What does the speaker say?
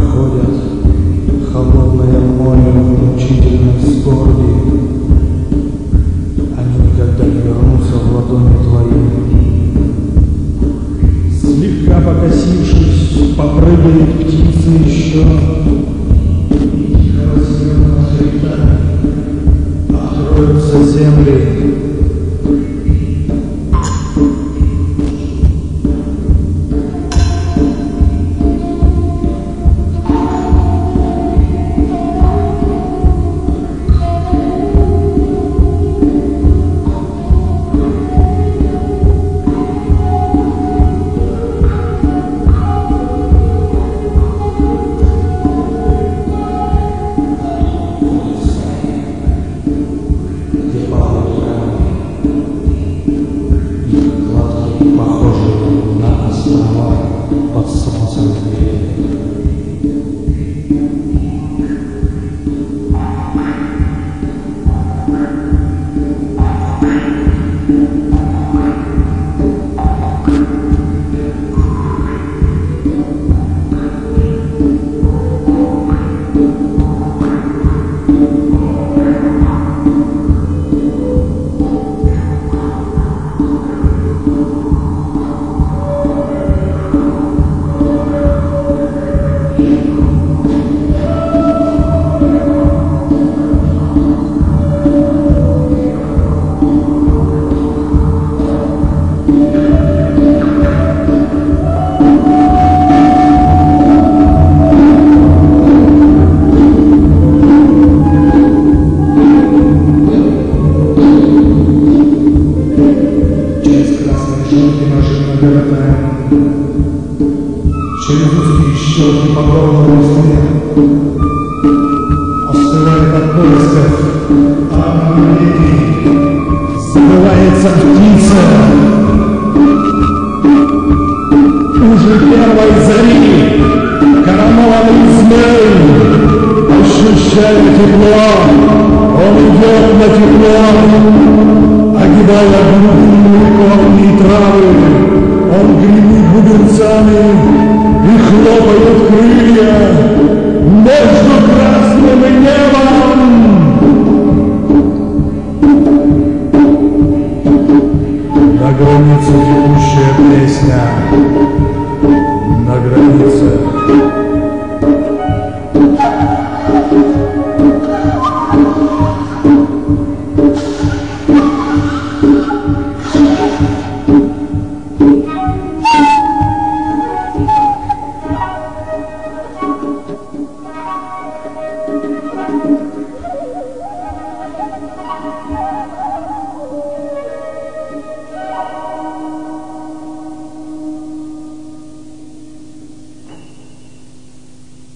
проходят холодное море мучительной скорби. Они никогда не вернутся в ладони твои. Слегка покосившись, попрыгает птица еще. Откроются земли. Под солнцем через узкие щелки по горлу стене остывает от поисков, а забывается птица. Уже первой зари коронованный змей, ощущая тепло, он идет на тепло, огибая глубинные корни и травы. Он гремит бубенцами и хлопает крылья между красным и небом. На границе текущая песня, на границе.